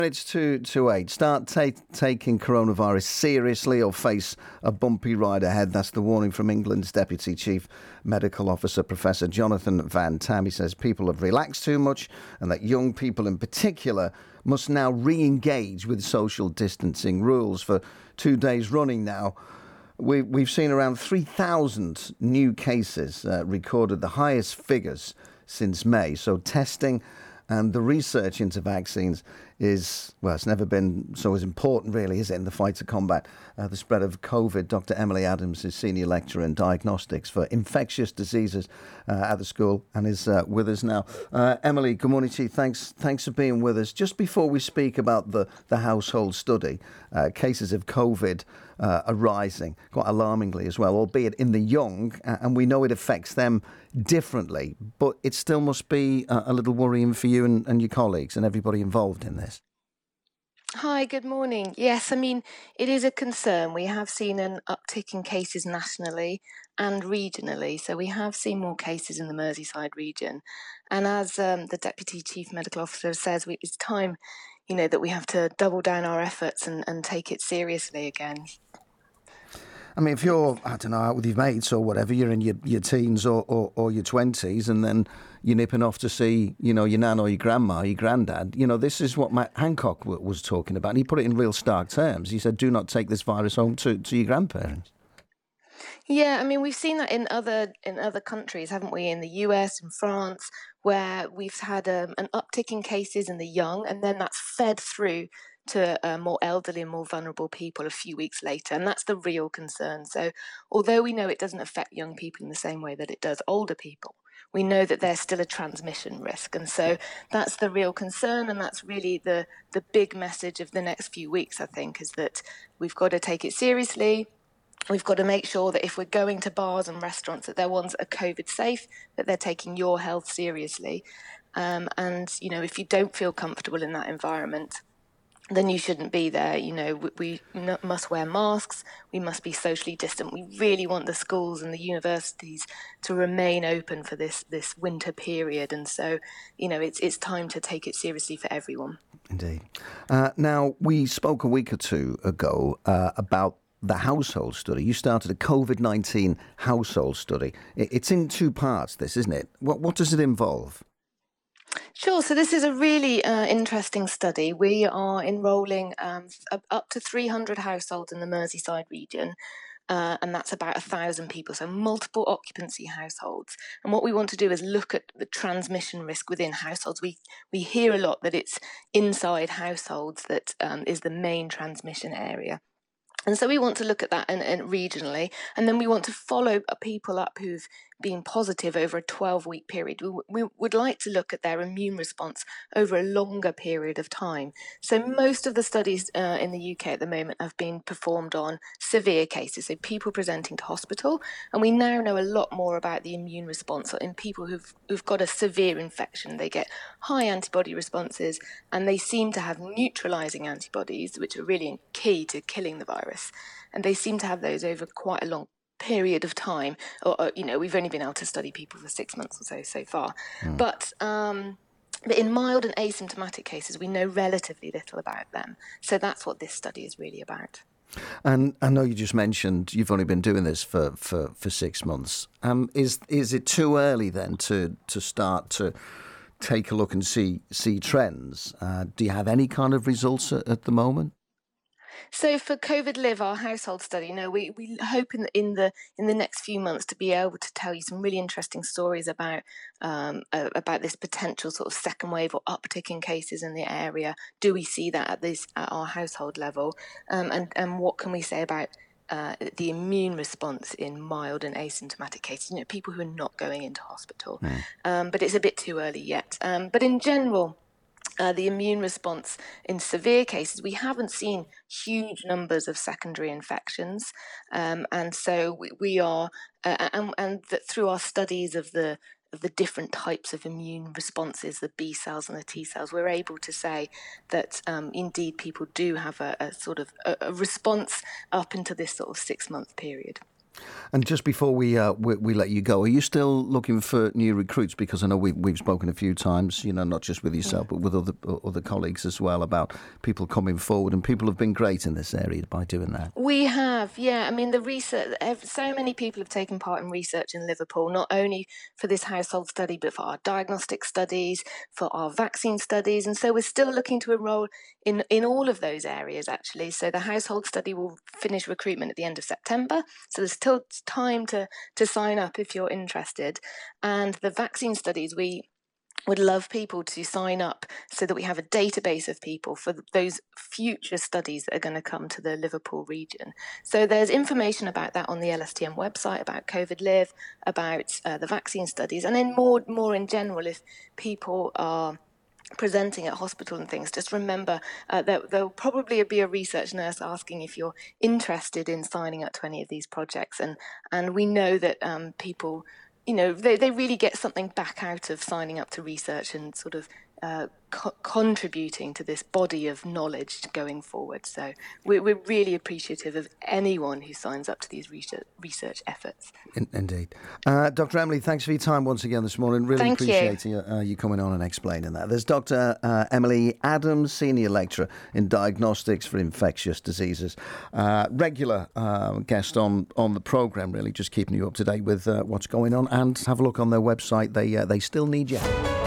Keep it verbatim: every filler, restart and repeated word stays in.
It's two to eight. Start ta- taking coronavirus seriously or face a bumpy ride ahead. That's the warning from England's Deputy Chief Medical Officer, Professor Jonathan Van Tam. He says people have relaxed too much and that young people in particular must now re-engage with social distancing rules. For two days running now, we, we've seen around three thousand new cases uh, recorded, the highest figures since May. So testing and the research into vaccines is, well, it's never been so as important, really, is it, in the fight to combat uh, the spread of COVID. Doctor Emily Adams is Senior Lecturer in Diagnostics for Infectious Diseases uh, at the school and is uh, with us now. Uh, Emily, good morning to you. Thanks, thanks for being with us. Just before we speak about the, the household study, uh, cases of COVID uh, are rising, quite alarmingly as well, albeit in the young, uh, and we know it affects them differently, but it still must be a, a little worrying for you and, and your colleagues and everybody involved in this. Hi, good morning. Yes, I mean, it is a concern. We have seen an uptick in cases nationally and regionally. So we have seen more cases in the Merseyside region. And as um, the Deputy Chief Medical Officer says, we, it's time, you know, that we have to double down our efforts and, and take it seriously again. I mean, if you're, I don't know, out with your mates or whatever, you're in your, your teens or, or, or your twenties and then you're nipping off to see, you know, your nan or your grandma, your granddad, you know, this is what Matt Hancock w- was talking about. And he put it in real stark terms. He said, do not take this virus home to, to your grandparents. Yeah, I mean, we've seen that in other in other countries, haven't we? In the U S and France, where we've had um, an uptick in cases in the young, and then that's fed through to uh, more elderly and more vulnerable people a few weeks later. And that's the real concern. So although we know it doesn't affect young people in the same way that it does older people, we know that there's still a transmission risk. And so that's the real concern. And that's really the, the big message of the next few weeks, I think, is that we've got to take it seriously. We've got to make sure that if we're going to bars and restaurants, that they're ones that are COVID safe, that they're taking your health seriously. Um, and, you know, if you don't feel comfortable in that environment, then you shouldn't be there. You know, we, we must wear masks. We must be socially distant. We really want the schools and the universities to remain open for this this winter period. And so, you know, it's it's time to take it seriously for everyone. Indeed. Uh, now, we spoke a week or two ago uh, about the household study. You started a COVID nineteen household study. It's in two parts, this, isn't it? What, what does it involve? Sure. So this is a really uh, interesting study. We are enrolling um, up to three hundred households in the Merseyside region. Uh, and that's about a thousand people, so multiple occupancy households. And what we want to do is look at the transmission risk within households. We we hear a lot that it's inside households that um, is the main transmission area. And so we want to look at that and, and regionally, and then we want to follow people up who've been positive over a twelve-week period. We, we would like to look at their immune response over a longer period of time. So most of the studies uh, in the U K at the moment have been performed on severe cases, so people presenting to hospital, and we now know a lot more about the immune response in people who've, who've got a severe infection. They get high antibody responses, and they seem to have neutralizing antibodies, which are really key to killing the virus. And they seem to have those over quite a long period of time. Or, or you know, we've only been able to study people for six months or so so far. Mm. But um, but in mild and asymptomatic cases, we know relatively little about them. So that's what this study is really about. And I know you just mentioned you've only been doing this for, for, for six months. Um, is is it too early then to to start to take a look and see see trends? Uh, do you have any kind of results at, at the moment? So for COVID Live, our household study, you know, we, we hope in the, in the in the next few months to be able to tell you some really interesting stories about um, uh, about this potential sort of second wave or uptick in cases in the area. Do we see that at this at our household level? Um, and and what can we say about uh, the immune response in mild and asymptomatic cases? You know, people who are not going into hospital. Mm. Um, but it's a bit too early yet. Um, but in general, Uh, the immune response in severe cases, we haven't seen huge numbers of secondary infections. Um, and so we, we are, uh, and, and that through our studies of the of the different types of immune responses, the B cells and the T cells, we're able to say that um, indeed people do have a, a sort of a, a response up into this sort of six month period. And just before we, uh, we we let you go, are you still looking for new recruits? Because I know we, we've spoken a few times, you know, not just with yourself, but with other other colleagues as well, about people coming forward, and people have been great in this area by doing that. We have, yeah. I mean, the research, so many people have taken part in research in Liverpool, not only for this household study, but for our diagnostic studies, for our vaccine studies. And so we're still looking to enrol in, in all of those areas, actually. So the household study will finish recruitment at the end of September. So there's still time to, to sign up if you're interested. And the vaccine studies, we would love people to sign up so that we have a database of people for those future studies that are going to come to the Liverpool region. So there's information about that on the L S T M website, about COVID Live, about uh, the vaccine studies, and then more, more in general, if people are presenting at hospital and things, just remember uh, that there'll probably be a research nurse asking if you're interested in signing up to any of these projects. And, and we know that um, people... you know, they, they really get something back out of signing up to research and sort of uh, co- contributing to this body of knowledge going forward. So we're, we're really appreciative of anyone who signs up to these research, research efforts. In, indeed. Uh, Doctor Emily, thanks for your time once again this morning. Really Thank appreciating you. Uh, you coming on and explaining that. There's Doctor Uh, Emily Adams, Senior Lecturer in Diagnostics for Infectious Diseases. Uh, regular uh, guest on, on the programme, really, just keeping you up to date with uh, what's going on. And have a look on their website. They, uh, they still need you.